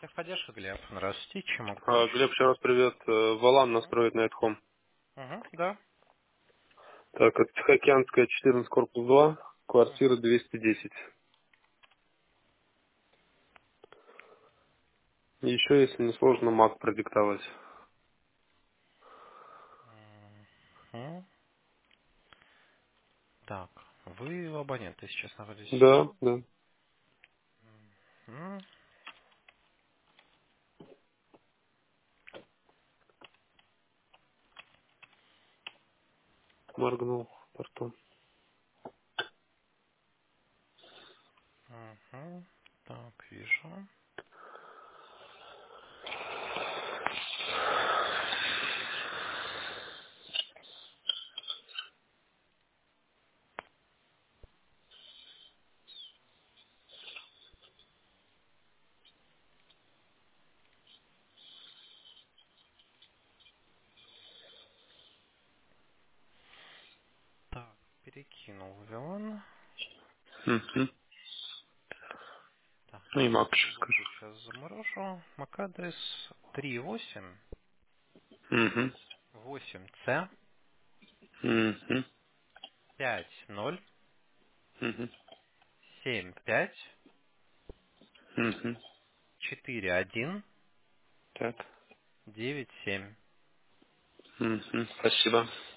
Техподдержка, Глеб. Здравствуйте, чем могу помочь? Глеб, еще раз привет. Валан настроить на Эдхом. Угу, да. Так, это Тихоокеанская, 14, корпус 2, квартира 210. И еще, если не сложно, маг продиктовать. Мгм. Так, вы абоненты сейчас находитесь в Да, сети. да. М, Моргнул портом. мгм. Так, вижу. Так, перекинул Вион. Мгм. Так, Ну и я маг эту еще глубокую скажу. сейчас заморожу. MAC-адрес 38 Угу. 8C Угу. 50 Угу. 75 Угу. 41 Так. 97. Угу. Спасибо.